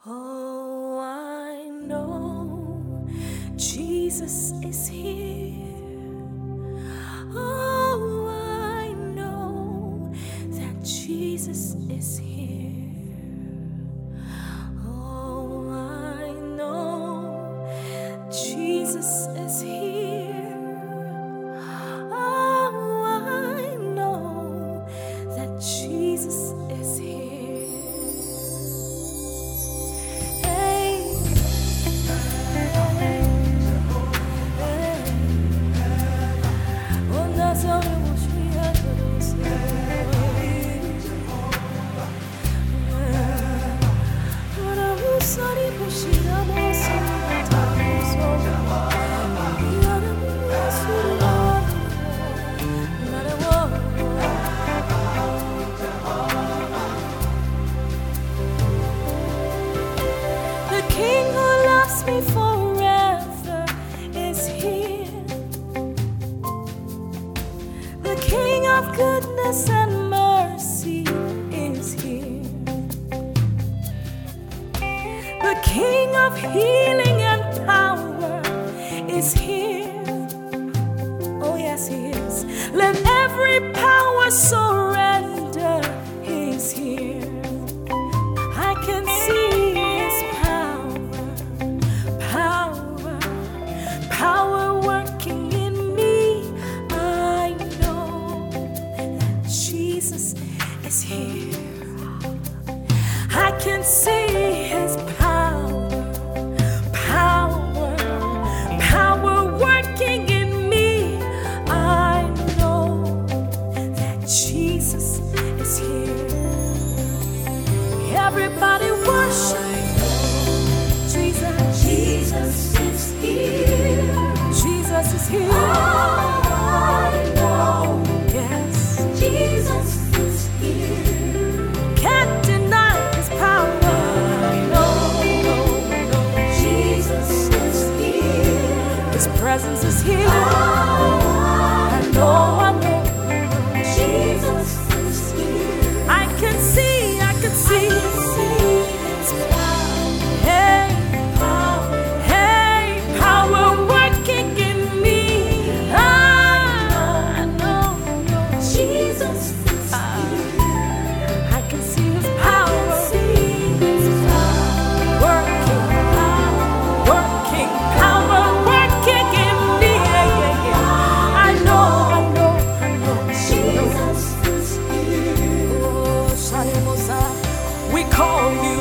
Oh, I know Jesus is here. Oh, I know that Jesus is here. Oh, I know Jesus is here. Oh, I know that Jesus is here. The King who loves me forever is here. The King of goodness and mercy is here. The King of healing and power is here. Oh yes, he is. Let every power surrender. He's here. I can see his power working in me. I know that Jesus is here. I can see his power working in me. I know that Jesus is here. Everybody worship Jesus. Jesus is here. Jesus is here. I know. Yes. Jesus is here. Can't deny his power. No. Jesus is here. His presence is here. I know. Jesus is here. I can see. His Hey, power working in me. I know. Jesus is here. I can see his power working power working in me. I know. Jesus is here. Oh, Shalimosa, we call you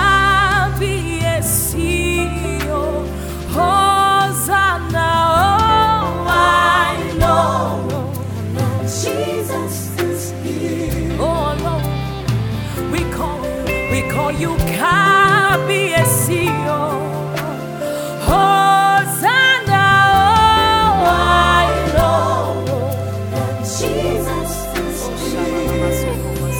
Kabiesio, Hosanna. Oh, I know. Jesus is here. Oh, Lord, we call you Kabiesio, Hosanna. Oh, I know. Jesus is here.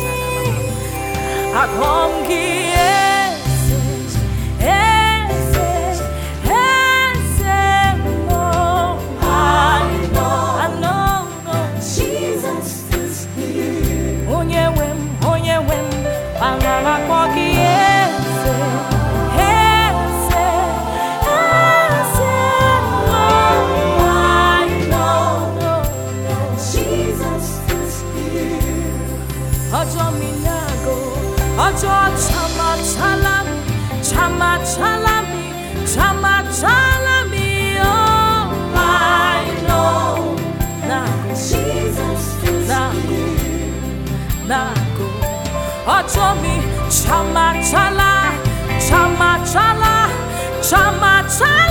Jesus is here. Jesus is here. Ojo minago, ojo chalami, oh, I know. Jesus is here. Nago, ojo mi chama chala.